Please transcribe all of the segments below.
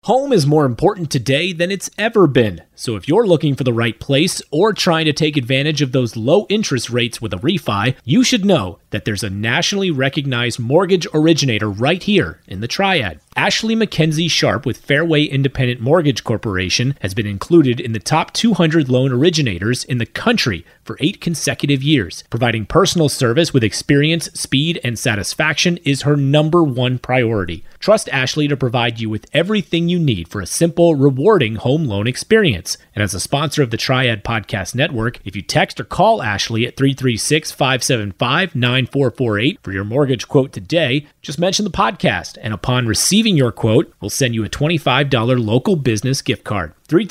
Home is more important today than it's ever been. So if you're looking for the right place or trying to take advantage of those low interest rates with a refi, you should know that there's a nationally recognized mortgage originator right here in the Triad. Ashley Mackenzie Sharp with Fairway Independent Mortgage Corporation has been included in the top 200 loan originators in the country for 8 consecutive years. Providing personal service with experience, speed, and satisfaction is her number one priority. Trust Ashley to provide you with everything you need for a simple, rewarding home loan experience. And as a sponsor of the Triad Podcast Network, if you text or call Ashley at 336-575-9448 for your mortgage quote today, just mention the podcast, and upon receiving your quote, we'll send you a $25 local business gift card.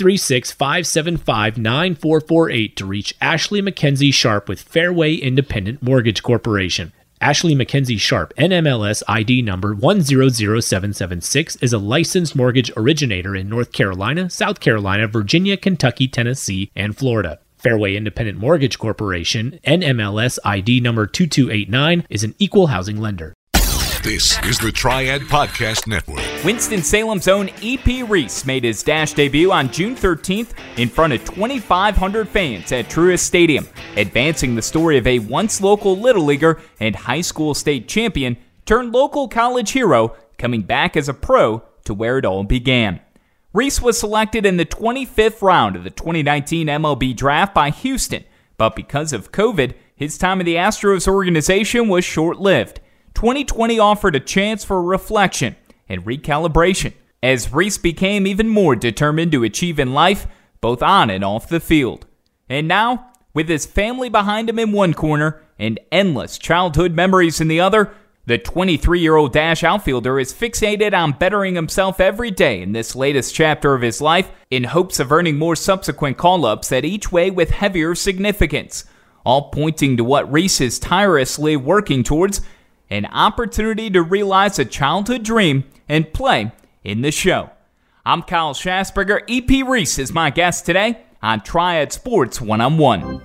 336-575-9448 to reach Ashley Mackenzie Sharp with Fairway Independent Mortgage Corporation. Ashley Mackenzie Sharp, NMLS ID number 100776, is a licensed mortgage originator in North Carolina, South Carolina, Virginia, Kentucky, Tennessee, and Florida. Fairway Independent Mortgage Corporation, NMLS ID number 2289, is an equal housing lender. This is the Triad Podcast Network. Winston-Salem's own E.P. Reese made his Dash debut on June 13th in front of 2,500 fans at Truist Stadium, advancing the story of a once local Little Leaguer and high school state champion turned local college hero coming back as a pro to where it all began. Reese was selected in the 25th round of the 2019 MLB draft by Houston, but because of COVID, his time in the Astros organization was short-lived. 2020 offered a chance for reflection and recalibration as Reese became even more determined to achieve in life, both on and off the field. And now, with his family behind him in one corner and endless childhood memories in the other, the 23-year-old Dash outfielder is fixated on bettering himself every day in this latest chapter of his life in hopes of earning more subsequent call-ups that each weigh with heavier significance, all pointing to what Reese is tirelessly working towards: an opportunity to realize a childhood dream and play in the show. I'm Kyle Schasberger. E.P. Reese is my guest today on Triad Sports One-on-One.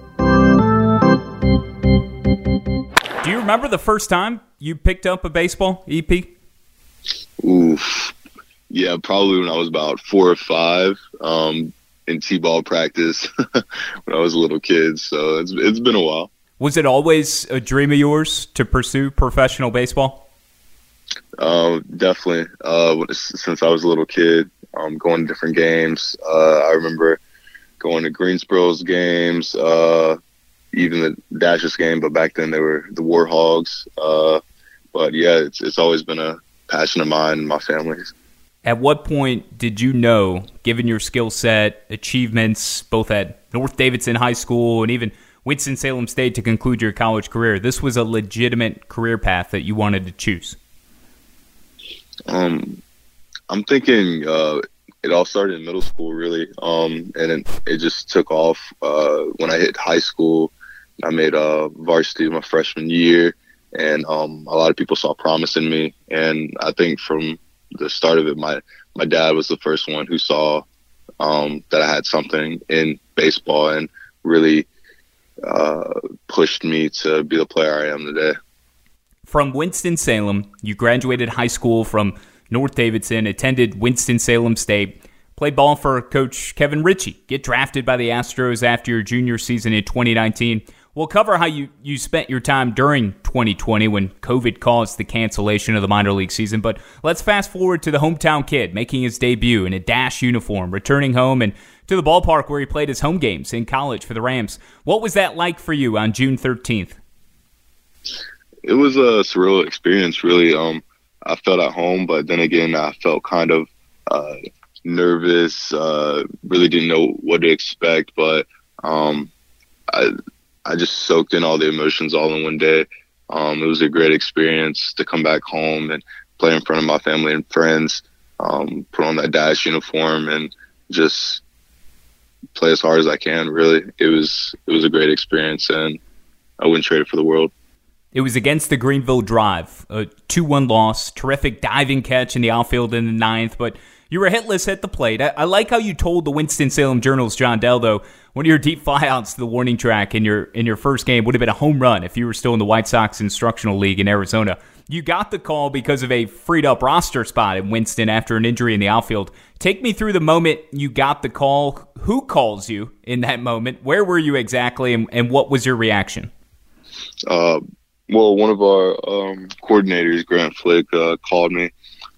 Do you remember the first time you picked up a baseball, E.P.? Oof. Yeah, probably when I was about 4 or 5 in T-ball practice when I was a little kid. So it's been a while. Was it always a dream of yours to pursue professional baseball? Definitely. Since I was a little kid, going to different games. I remember going to Greensboro's games, even the Dash's game, but back then they were the Warhogs. But yeah, it's always been a passion of mine and my family's. At what point did you know, given your skill set, achievements, both at North Davidson High School and even Winston-Salem State to conclude your college career, this was a legitimate career path that you wanted to choose? I'm thinking it all started in middle school, really, and it just took off when I hit high school. I made varsity my freshman year, and a lot of people saw promise in me. And I think from the start of it, my dad was the first one who saw that I had something in baseball and really pushed me to be the player I am today. From Winston-Salem, you graduated high school from North Davidson, attended Winston-Salem State, played ball for Coach Kevin Ritchie, get drafted by the Astros after your junior season in 2019. We'll cover how you spent your time during 2020 when COVID caused the cancellation of the minor league season, but let's fast forward to the hometown kid making his debut in a Dash uniform, returning home and to the ballpark where he played his home games in college for the Rams. What was that like for you on June 13th? It was a surreal experience, really. I felt at home, but then again, I felt kind of nervous, really didn't know what to expect, but I just soaked in all the emotions all in one day. It was a great experience to come back home and play in front of my family and friends, put on that Dash uniform and just play as hard as I can, really. It was a great experience, and I wouldn't trade it for the world. It was against the Greenville Drive, a 2-1 loss, terrific diving catch in the outfield in the ninth, but you were hitless at the plate. I like how you told the Winston-Salem Journal's John Dell, though, one of your deep flyouts to the warning track in your first game would have been a home run if you were still in the White Sox Instructional League in Arizona. You got the call because of a freed-up roster spot in Winston after an injury in the outfield. Take me through the moment you got the call. Who calls you in that moment? Where were you exactly, and what was your reaction? Well, one of our coordinators, Grant Flick, called me.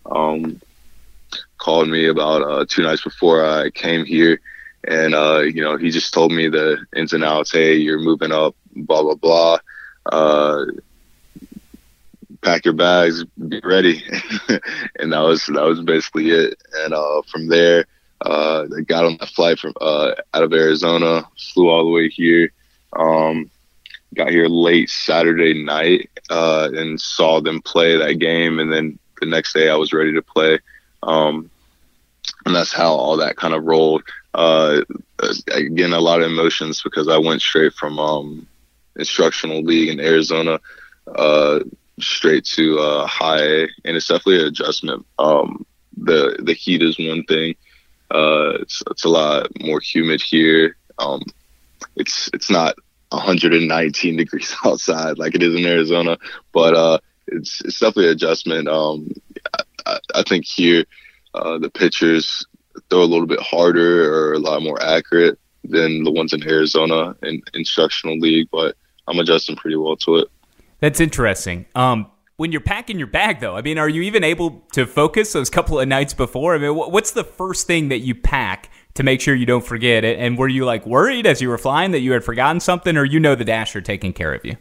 Called me about 2 nights before I came here, and he just told me the ins and outs. Hey, you're moving up, blah blah blah. Pack your bags, be ready, and that was basically it. And from there, I got on that flight from out of Arizona, flew all the way here. Got here late Saturday night and saw them play that game, and then the next day I was ready to play. And that's how all that kind of rolled. Again, a lot of emotions because I went straight from instructional league in Arizona straight to high A, and it's definitely an adjustment. The heat is one thing. It's a lot more humid here. It's not 119 degrees outside like it is in Arizona, but it's definitely an adjustment. I think here the pitchers throw a little bit harder or a lot more accurate than the ones in Arizona in instructional league, but I'm adjusting pretty well to it. That's interesting. When you're packing your bag, though, I mean, are you even able to focus those couple of nights before? I mean, what's the first thing that you pack to make sure you don't forget it? And were you like worried as you were flying that you had forgotten something, or the Dasher taking care of you?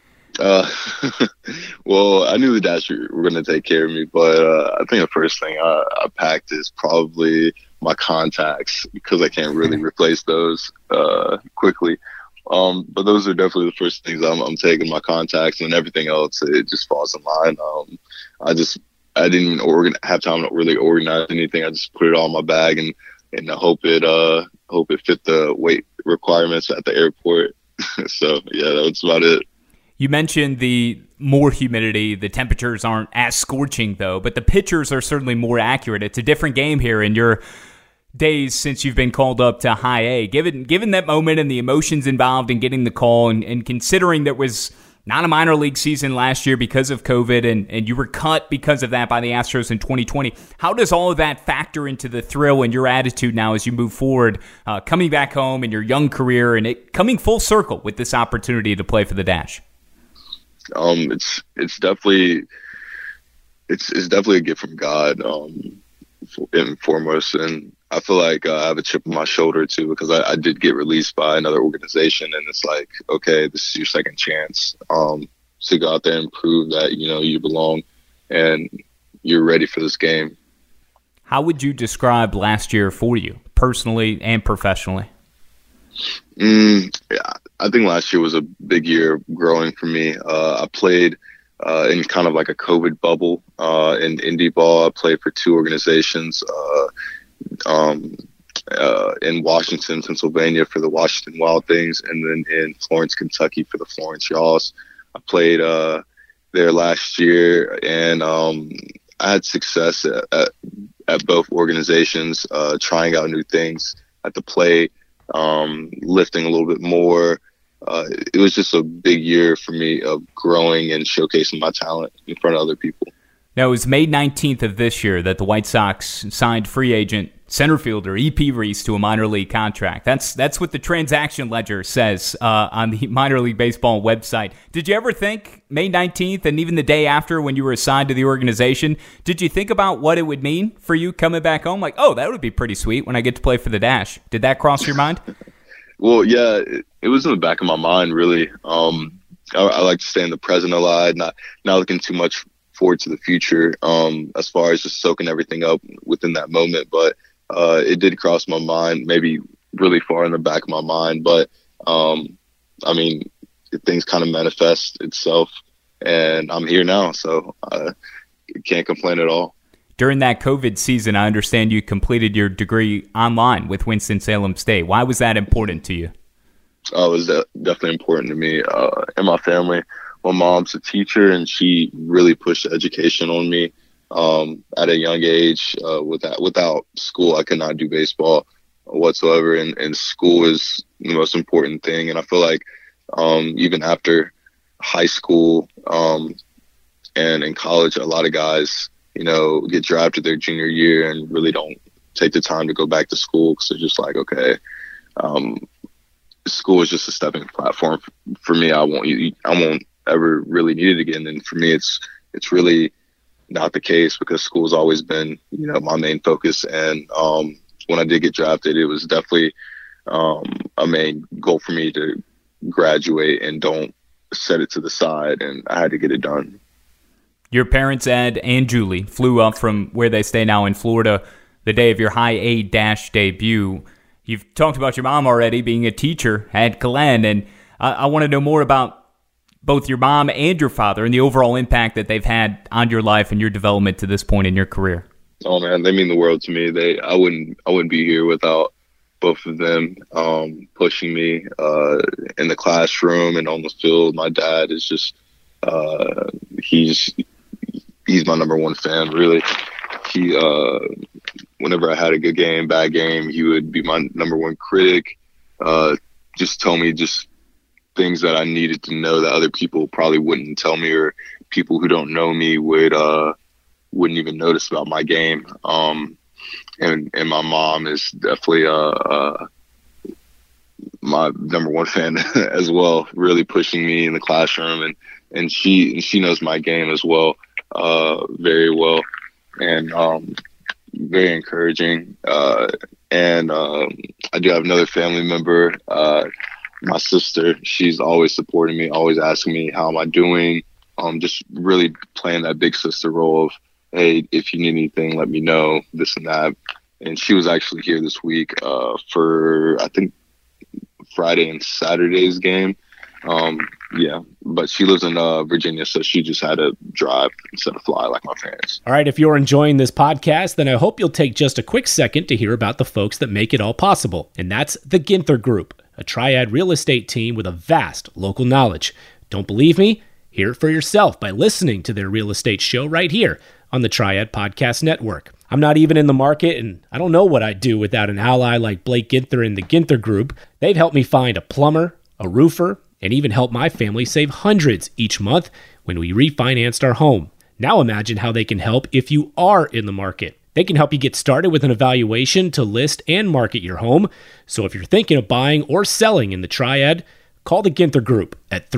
Well, I knew the Dasher were going to take care of me, but I think the first thing I packed is probably my contacts because I can't really replace those quickly. But those are definitely the first things I'm taking, my contacts, and everything else, it just falls in line. I didn't even have time to really organize anything. I just put it all in my bag and hope it fit the weight requirements at the airport. So yeah, that's about it. You mentioned the more humidity. The temperatures aren't as scorching, though, but the pitchers are certainly more accurate. It's a different game here in your days since you've been called up to high A. Given that moment and the emotions involved in getting the call, and considering there was not a minor league season last year because of COVID, and you were cut because of that by the Astros in 2020, how does all of that factor into the thrill and your attitude now as you move forward, coming back home in your young career and it coming full circle with this opportunity to play for the Dash? It's definitely a gift from God, and foremost, and I feel like I have a chip on my shoulder too because I did get released by another organization, and it's like, okay, this is your second chance to go out there and prove that you belong and you're ready for this game. How would you describe last year for you, personally and professionally? I think last year was a big year growing for me. I played in kind of like a COVID bubble in indie ball. I played for 2 organizations in Washington, Pennsylvania for the Washington Wild Things, and then in Florence, Kentucky for the Florence Yaws. I played there last year, and I had success at both organizations, trying out new things at the plate, lifting a little bit more. It was just a big year for me of growing and showcasing my talent in front of other people. Now, it was May 19th of this year that the White Sox signed free agent center fielder E.P. Reese to a minor league contract. That's what the transaction ledger says on the minor league baseball website. Did you ever think May 19th and even the day after when you were assigned to the organization, did you think about what it would mean for you coming back home? Like, oh, that would be pretty sweet when I get to play for the Dash. Did that cross your mind? Well, yeah, it was in the back of my mind, really. I like to stay in the present a lot, not looking too much forward to the future as far as just soaking everything up within that moment. But it did cross my mind, maybe really far in the back of my mind. But, I mean, things kind of manifest itself, and I'm here now, so I can't complain at all. During that COVID season, I understand you completed your degree online with Winston-Salem State. Why was that important to you? It was definitely important to me and my family. my mom's a teacher, and she really pushed education on me at a young age. Without school, I could not do baseball whatsoever, and school is the most important thing. And I feel like even after high school and in college, a lot of guys, get drafted their junior year and really don't take the time to go back to school because they're just like, okay, school is just a stepping platform for me. I won't ever really need it again. And for me, it's really not the case because school's always been, my main focus. And when I did get drafted, it was definitely a main goal for me to graduate and don't set it to the side. And I had to get it done. Your parents, Ed and Julie, flew up from where they stay now in Florida the day of your high A dash debut. You've talked about your mom already being a teacher at Glenn, and I want to know more about both your mom and your father and the overall impact that they've had on your life and your development to this point in your career. Oh man, they mean the world to me. I wouldn't be here without both of them pushing me in the classroom and on the field. My dad is just he's my number one fan, really. He whenever I had a good game, bad game, he would be my number one critic. Just tell me just things that I needed to know that other people probably wouldn't tell me, or people who don't know me wouldn't even notice about my game. And my mom is definitely my number one fan as well, really pushing me in the classroom, and she knows my game as well, very well, and very encouraging. And I do have another family member, my sister. She's always supporting me, always asking me how am I doing. Just really playing that big sister role of, hey, if you need anything, let me know, this and that. And she was actually here this week for, I think, Friday and Saturday's game. But she lives in Virginia, so she just had to drive instead of fly like my parents. All right, if you're enjoying this podcast, then I hope you'll take just a quick second to hear about the folks that make it all possible. And that's the Ginther Group, a Triad real estate team with a vast local knowledge. Don't believe me? Hear it for yourself by listening to their real estate show right here on the Triad Podcast Network. I'm not even in the market, and I don't know what I'd do without an ally like Blake Ginther and the Ginther Group. They've helped me find a plumber, a roofer, and even helped my family save hundreds each month when we refinanced our home. Now imagine how they can help if you are in the market. They can help you get started with an evaluation to list and market your home. So if you're thinking of buying or selling in the Triad, call the Ginther Group at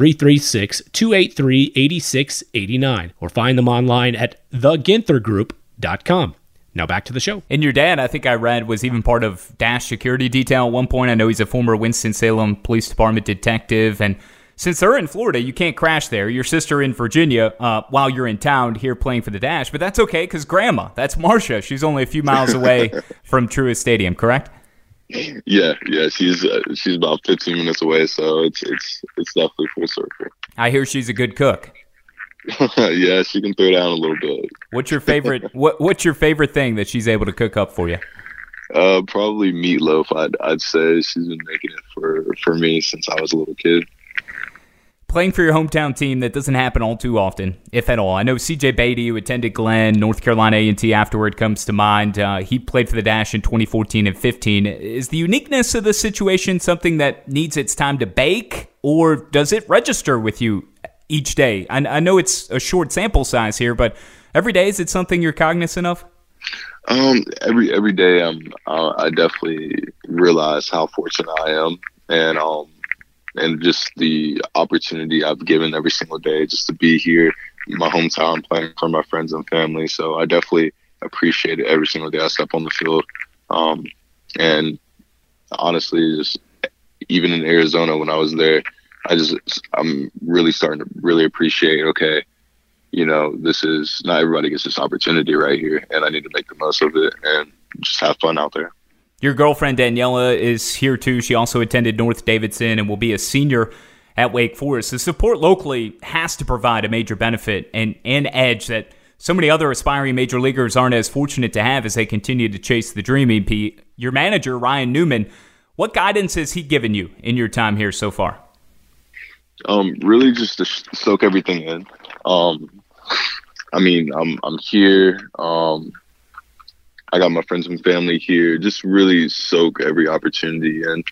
336-283-8689 or find them online at theginthergroup.com. Now back to the show. And your dad, I think I read, was even part of Dash Security Detail at one point. I know he's a former Winston-Salem Police Department detective. And since they're in Florida, you can't crash there. Your sister in Virginia while you're in town here playing for the Dash. But that's okay because Grandma, that's Marcia. She's only a few miles away from Truist Stadium, correct? Yeah. She's about 15 minutes away, so it's definitely full circle. I hear she's a good cook. Yeah, she can throw down a little bit. What's your favorite? What's your favorite thing that she's able to cook up for you? Probably meatloaf. I'd say she's been making it for me since I was a little kid. Playing for your hometown team, that doesn't happen all too often, if at all. I know C.J. Beatty, who attended Glenn, North Carolina A&T afterward, comes to mind. He played for the Dash in 2014 and 15. Is the uniqueness of the situation something that needs its time to bake, or does it register with you each day? I know it's a short sample size here, but every day, is it something you're cognizant of? Every day, I definitely realize how fortunate I am, and just the opportunity I've given every single day just to be here in my hometown playing for my friends and family. So I definitely appreciate it every single day I step on the field. And honestly, just even in Arizona when I was there, I'm really starting to really appreciate, okay, this is not everybody gets this opportunity right here, and I need to make the most of it and just have fun out there. Your girlfriend Daniela is here too. She also attended North Davidson and will be a senior at Wake Forest. The support locally has to provide a major benefit and an edge that so many other aspiring major leaguers aren't as fortunate to have as they continue to chase the dream. EP, your manager, Ryan Newman, what guidance has he given you in your time here so far? Really just to soak everything in. I mean, I'm here. I got my friends and family here. Just really soak every opportunity in.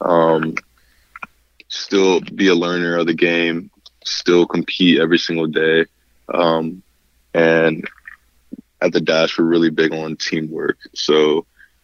Still be a learner of the game. Still compete every single day. And at the Dash, we're really big on teamwork. So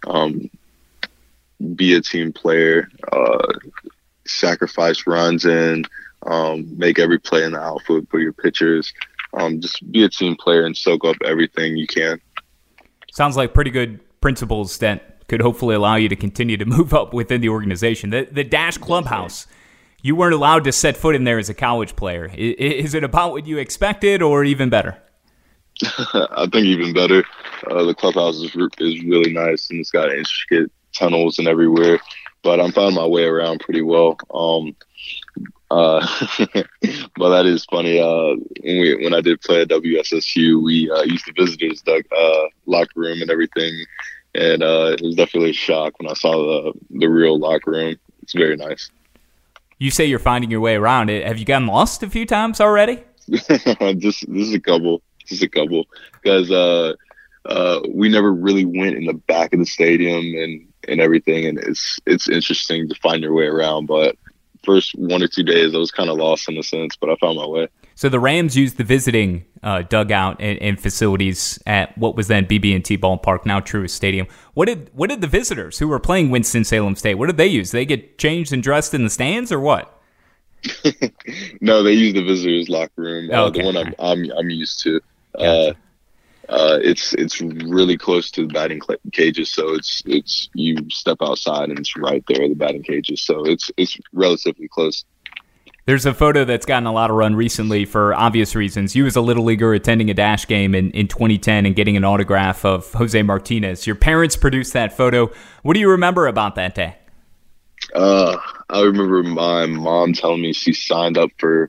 be a team player. Sacrifice runs and make every play in the outfield for your pitchers. Just be a team player and soak up everything you can. Sounds like pretty good principles that could hopefully allow you to continue to move up within the organization. The Dash Clubhouse, you weren't allowed to set foot in there as a college player. Is it about what you expected or even better? I think even better. The clubhouse is really nice, and it's got intricate tunnels and everywhere. But I'm finding my way around pretty well. But that is funny. When I did play at WSSU, we used the visitors' locker room and everything, and it was definitely a shock when I saw the real locker room. It's very nice. You say you're finding your way around. Have you gotten lost a few times already? Just a couple, because we never really went in the back of the stadium and everything, and it's interesting to find your way around, but first 1 or 2 days I was kind of lost in a sense, but I found my way. So the Rams used the visiting dugout and facilities at what was then BB&T Ballpark, now Truist Stadium. What did the visitors who were playing Winston-Salem State, what did they use? Did they get changed and dressed in the stands or what? No, they used the visitors' locker room, okay. The one I'm used to. Gotcha. It's really close to the batting cages, so it's you step outside and it's right there, the batting cages, so it's relatively close. There's a photo that's gotten a lot of run recently for obvious reasons. You as a Little Leaguer attending a Dash game in 2010 and getting an autograph of Jose Martinez. Your parents produced that photo. What do you remember about that day? I remember my mom telling me she signed up for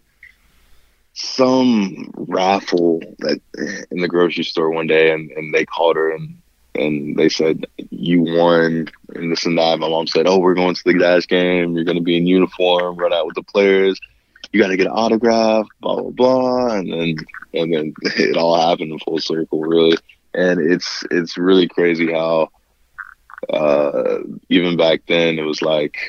some raffle in the grocery store one day, and they called her and they said, you won, and this and that. My mom said, oh, we're going to the Dash game. You're going to be in uniform, run out with the players. You got to get an autograph, blah, blah, blah. And then it all happened in full circle, really. And it's really crazy how even back then it was like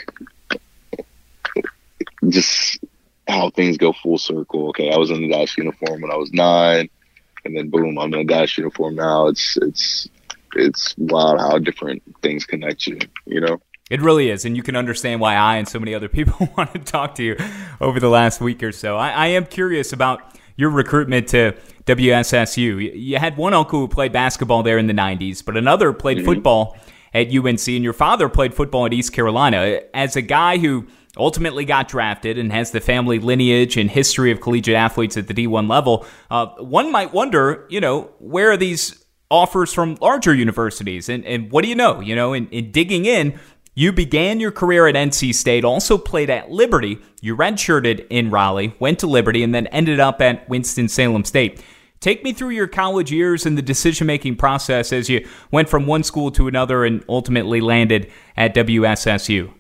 just how things go full circle. Okay, I was in the Dash uniform when I was 9, and then boom, I'm in a Dash uniform now. It's wild how different things connect you, you know? It really is, and you can understand why I and so many other people want to talk to you over the last week or so. I am curious about your recruitment to WSSU. You had one uncle who played basketball there in the 90s, but another played football at UNC, and your father played football at East Carolina. As a guy who ultimately got drafted and has the family lineage and history of collegiate athletes at the D1 level, one might wonder, where are these offers from larger universities? And what do you know? In digging in, you began your career at NC State, also played at Liberty. You redshirted in Raleigh, went to Liberty, and then ended up at Winston-Salem State. Take me through your college years and the decision-making process as you went from one school to another and ultimately landed at WSSU.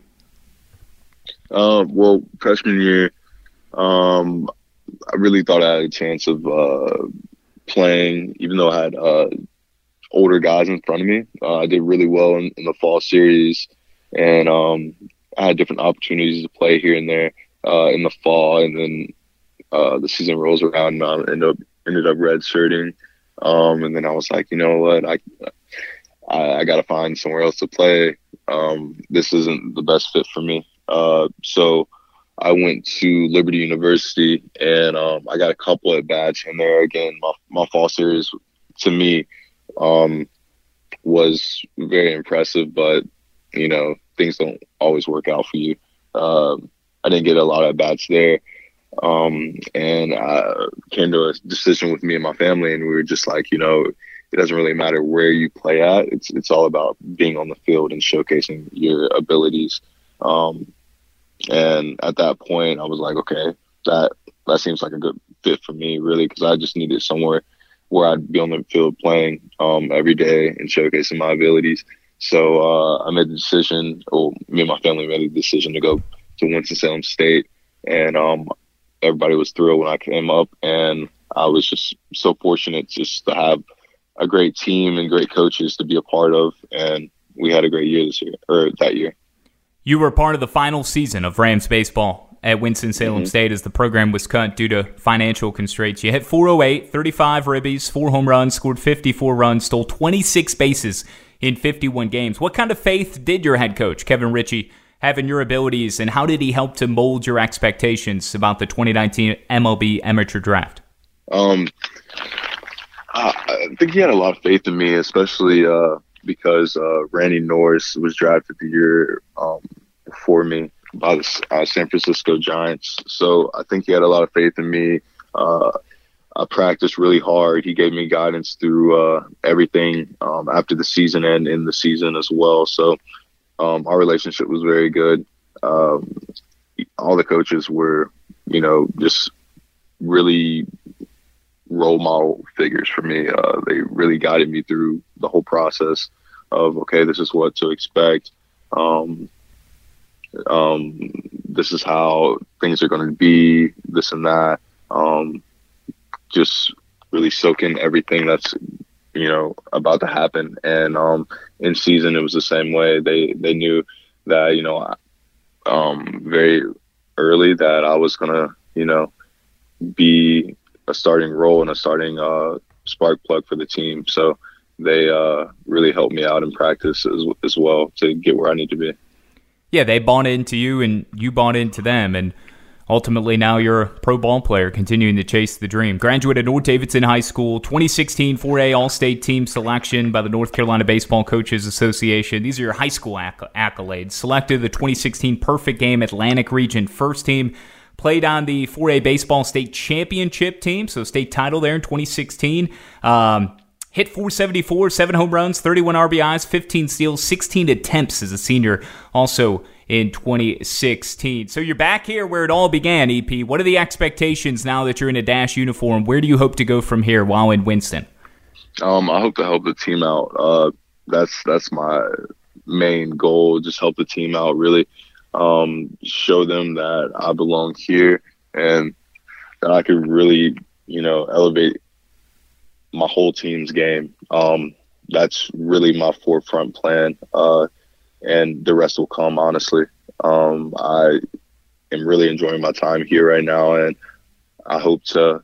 Well, freshman year, I really thought I had a chance of playing, even though I had older guys in front of me. I did really well in the fall series, and I had different opportunities to play here and there in the fall, and then the season rolls around, and I ended up redshirting, and then I was like, you know what, I got to find somewhere else to play. This isn't the best fit for me. So I went to Liberty University, and I got a couple at bats in there. Again, my fall series to me was very impressive, but things don't always work out for you. I didn't get a lot of bats there, and I came to a decision with me and my family, and we were just like, it doesn't really matter where you play at. It's all about being on the field and showcasing your abilities. And at that point, I was like, okay, that seems like a good fit for me, really, because I just needed somewhere where I'd be on the field playing every day and showcasing my abilities. So I made the decision, or me and my family made the decision to go to Winston-Salem State. And everybody was thrilled when I came up, and I was just so fortunate just to have a great team and great coaches to be a part of, and we had a great year that year. You were part of the final season of Rams baseball at Winston-Salem State as the program was cut due to financial constraints. You hit .408, 35 ribbies, 4 home runs, scored 54 runs, stole 26 bases in 51 games. What kind of faith did your head coach, Kevin Ritchie, have in your abilities, and how did he help to mold your expectations about the 2019 MLB amateur draft? I think he had a lot of faith in me, especially because Randy Norris was drafted the year before me by the San Francisco Giants. So I think he had a lot of faith in me. I practiced really hard. He gave me guidance through everything after the season and in the season as well. So our relationship was very good. All the coaches were, just really role model figures for me. They really guided me through the whole process of, okay, this is what to expect. This is how things are going to be, this and that. Just really soak in everything that's, about to happen. And in season, it was the same way. They knew that, very early that I was going to, be a starting role and a starting spark plug for the team. So they really helped me out in practice as well to get where I need to be. Yeah, they bought into you and you bought into them, and ultimately now you're a pro ball player continuing to chase the dream. Graduated North Davidson High School, 2016 4A All-State Team selection by the North Carolina Baseball Coaches Association. These are your high school accolades. Selected the 2016 Perfect Game Atlantic Region First Team. Played on the 4A Baseball State Championship team, so state title there in 2016. Hit .474, 7 home runs, 31 RBIs, 15 steals, 16 attempts as a senior, also in 2016. So you're back here where it all began, EP. What are the expectations now that you're in a Dash uniform? Where do you hope to go from here while in Winston? I hope to help the team out. That's my main goal, just help the team out, really. Show them that I belong here and that I could really, elevate my whole team's game. That's really my forefront plan. And the rest will come, honestly. I am really enjoying my time here right now, and I hope to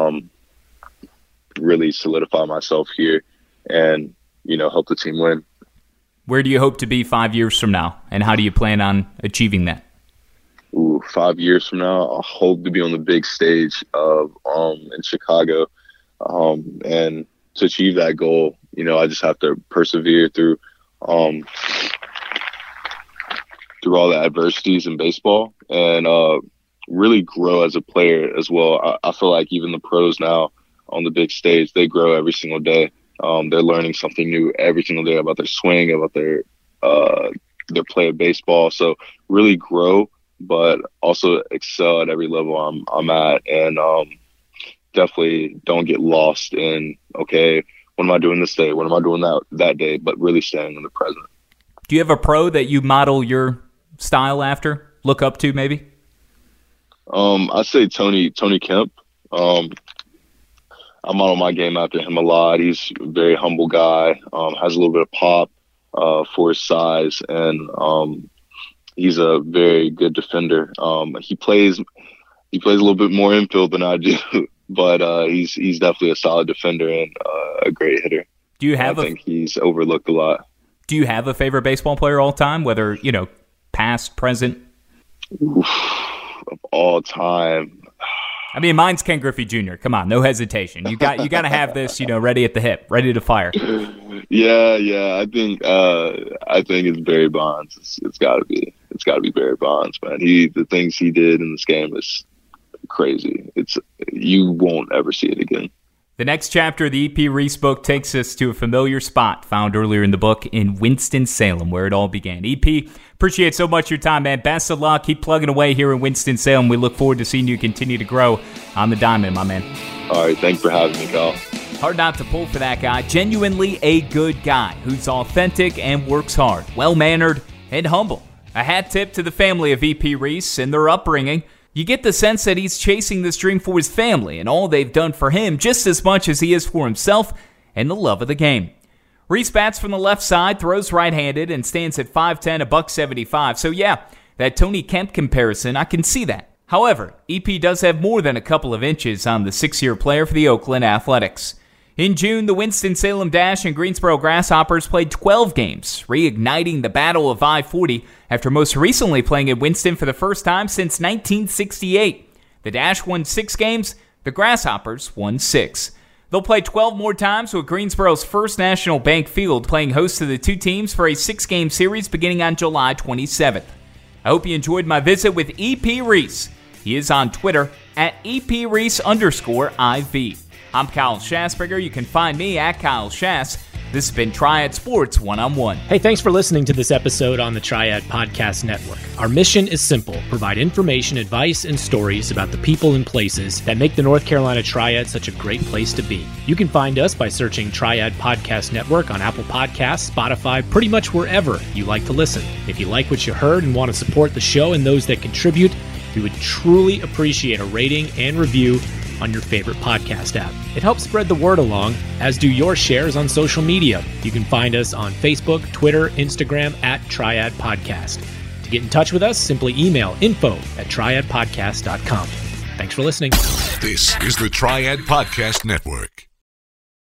really solidify myself here and, help the team win. Where do you hope to be 5 years from now, and how do you plan on achieving that? 5 years from now, I hope to be on the big stage in Chicago. And to achieve that goal, I just have to persevere through all the adversities in baseball and really grow as a player as well. I feel like even the pros now on the big stage, they grow every single day. They're learning something new every single day about their swing, about their play of baseball. So really grow, but also excel at every level I'm at, and definitely don't get lost in, okay, what am I doing this day? What am I doing that day? But really staying in the present. Do you have a pro that you model your style after, look up to maybe? I'd say Tony Kemp. I model my game after him a lot. He's a very humble guy, has a little bit of pop for his size, and he's a very good defender. He plays a little bit more infield than I do, but he's definitely a solid defender and a great hitter. I think he's overlooked a lot. Do you have a favorite baseball player all time, whether, past, present? Oof, of all time. I mean, mine's Ken Griffey Jr. Come on, no hesitation. You got to have this, ready at the hip, ready to fire. Yeah. I think it's Barry Bonds. It's got to be Barry Bonds, man. The things he did in this game is crazy. You won't ever see it again. The next chapter of the EP Reese book takes us to a familiar spot found earlier in the book in Winston-Salem, where it all began. EP, appreciate so much your time, man. Best of luck. Keep plugging away here in Winston-Salem. We look forward to seeing you continue to grow on the diamond, my man. All right, thanks for having me, Kyle. Hard not to pull for that guy. Genuinely a good guy who's authentic and works hard, well-mannered and humble. A hat tip to the family of EP Reese and their upbringing. You get the sense that he's chasing this dream for his family and all they've done for him just as much as he is for himself and the love of the game. Reese bats from the left side, throws right-handed, and stands at 5'10", $175. So yeah, that Tony Kemp comparison, I can see that. However, EP does have more than a couple of inches on the 6-year player for the Oakland Athletics. In June, the Winston-Salem Dash and Greensboro Grasshoppers played 12 games, reigniting the Battle of I-40 after most recently playing at Winston for the first time since 1968. The Dash won 6 games, the Grasshoppers won 6. They'll play 12 more times with Greensboro's First National Bank Field playing host to the two teams for a 6-game series beginning on July 27th. I hope you enjoyed my visit with EP Reese. He is on Twitter at EPReese_IV. I'm Kyle Schassberger. You can find me at Kyle Schass. This has been Triad Sports One-on-One. Hey, thanks for listening to this episode on the Triad Podcast Network. Our mission is simple: provide information, advice, and stories about the people and places that make the North Carolina Triad such a great place to be. You can find us by searching Triad Podcast Network on Apple Podcasts, Spotify, pretty much wherever you like to listen. If you like what you heard and want to support the show and those that contribute, we would truly appreciate a rating and review on your favorite podcast app. It helps spread the word along, as do your shares on social media. You can find us on Facebook, Twitter, Instagram at Triad Podcast. To get in touch with us, simply email info@triadpodcast.com. Thanks for listening. This is the Triad Podcast Network.